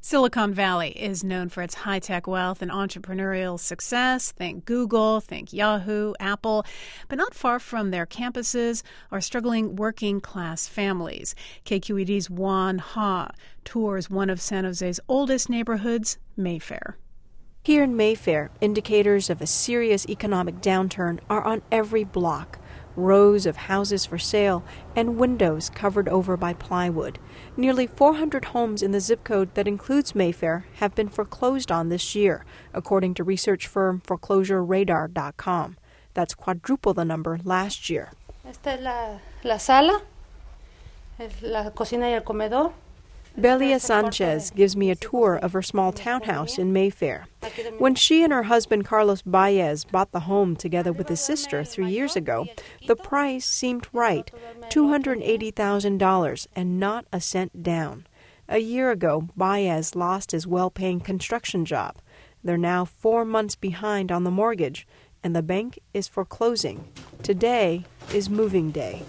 Silicon Valley is known for its high-tech wealth and entrepreneurial success. Think Google, think Yahoo, Apple. But not far from their campuses are struggling working-class families. KQED's Juan Ha tours one of San Jose's oldest neighborhoods, Mayfair. Here in Mayfair, indicators of a serious economic downturn are on every block. Rows of houses for sale and windows covered over by plywood. Nearly 400 homes in the zip code that includes Mayfair have been foreclosed on this year, according to research firm foreclosureradar.com. That's quadruple the number last year. Esta es la sala, la cocina y el comedor. Belia Sanchez gives me a tour of her small townhouse in Mayfair. When she and her husband Carlos Baez bought the home together with his sister 3 years ago, the price seemed right, $280,000 and not a cent down. A year ago, Baez lost his well-paying construction job. They're now 4 months behind on the mortgage, and the bank is foreclosing. Today is moving day.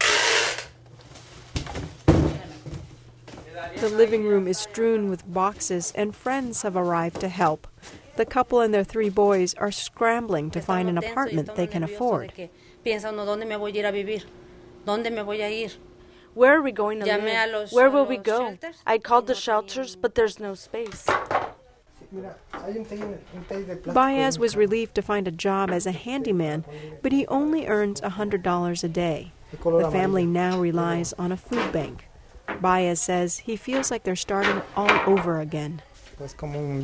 The living room is strewn with boxes, and friends have arrived to help. The couple and their 3 boys are scrambling to find an apartment they can afford. Where are we going to live? Where will we go? I called the shelters, but there's no space. Baez was relieved to find a job as a handyman, but he only earns $100 a day. The family now relies on a food bank. Baez says he feels like they're starting all over again. It's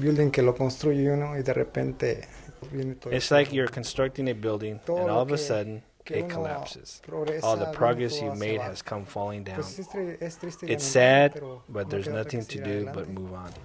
like you're constructing a building and all of a sudden it collapses. All the progress you made has come falling down. It's sad, but there's nothing to do but move on.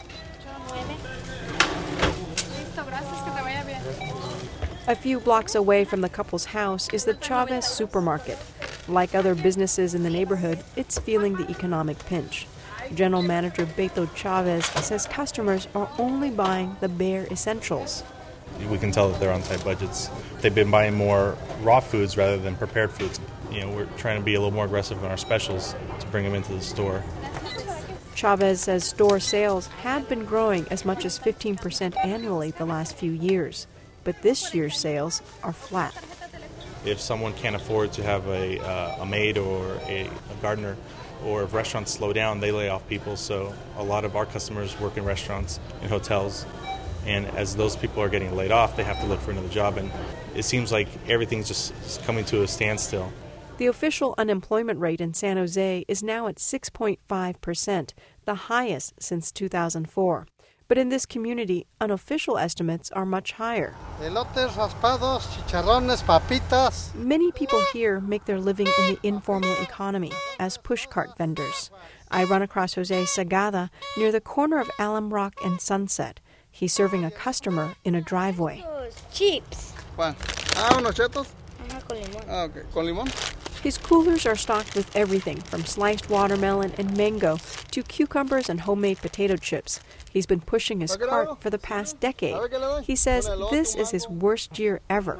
A few blocks away from the couple's house is the Chavez supermarket. Like other businesses in the neighborhood, it's feeling the economic pinch. General Manager Beto Chavez says customers are only buying the bare essentials. We can tell that they're on tight budgets. They've been buying more raw foods rather than prepared foods. We're trying to be a little more aggressive in our specials to bring them into the store. Chavez says store sales had been growing as much as 15% annually the last few years, but this year's sales are flat. If someone can't afford to have a maid or a gardener, or if restaurants slow down, they lay off people. So a lot of our customers work in restaurants and hotels. And as those people are getting laid off, they have to look for another job. And it seems like everything's just coming to a standstill. The official unemployment rate in San Jose is now at 6.5%, the highest since 2004. But in this community, unofficial estimates are much higher. Elotes raspados, chicharrones, papitas. Many people here make their living in the informal economy as pushcart vendors. I run across Jose Sagada near the corner of Alum Rock and Sunset. He's serving a customer in a driveway. Chips. Unos chetos? Con limón. Okay, con limón. His coolers are stocked with everything from sliced watermelon and mango to cucumbers and homemade potato chips. He's been pushing his cart for the past decade. He says this is his worst year ever.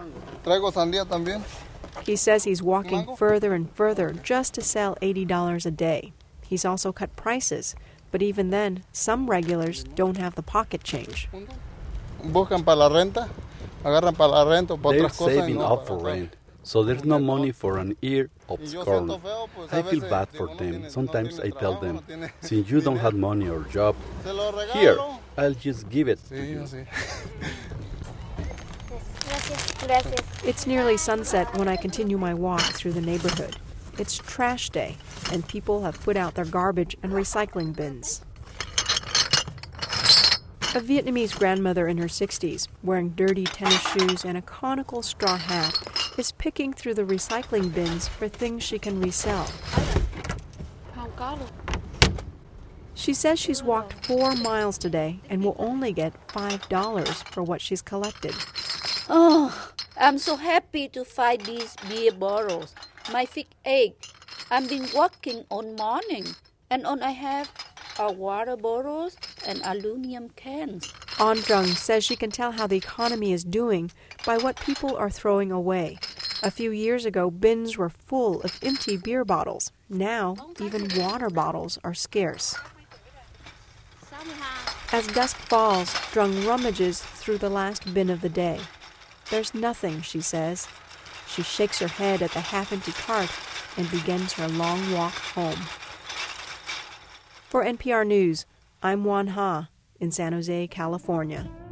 He says he's walking further and further just to sell $80 a day. He's also cut prices, but even then, some regulars don't have the pocket change. They're saving up for rent, so there's no money for an ear of corn. I feel bad for them. Sometimes I tell them, since you don't have money or job, here, I'll just give it to you. It's nearly sunset when I continue my walk through the neighborhood. It's trash day, and people have put out their garbage and recycling bins. A Vietnamese grandmother in her 60s, wearing dirty tennis shoes and a conical straw hat, is picking through the recycling bins for things she can resell. She says she's walked 4 miles today and will only get $5 for what she's collected. Oh, I'm so happy to find these beer bottles. My feet ache. I've been walking all morning, and all I have are water bottles and aluminum cans. An Jung says she can tell how the economy is doing by what people are throwing away. A few years ago, bins were full of empty beer bottles. Now, even water bottles are scarce. As dusk falls, Drung rummages through the last bin of the day. There's nothing, she says. She shakes her head at the half-empty cart and begins her long walk home. For NPR News, I'm Juan Ha in San Jose, California.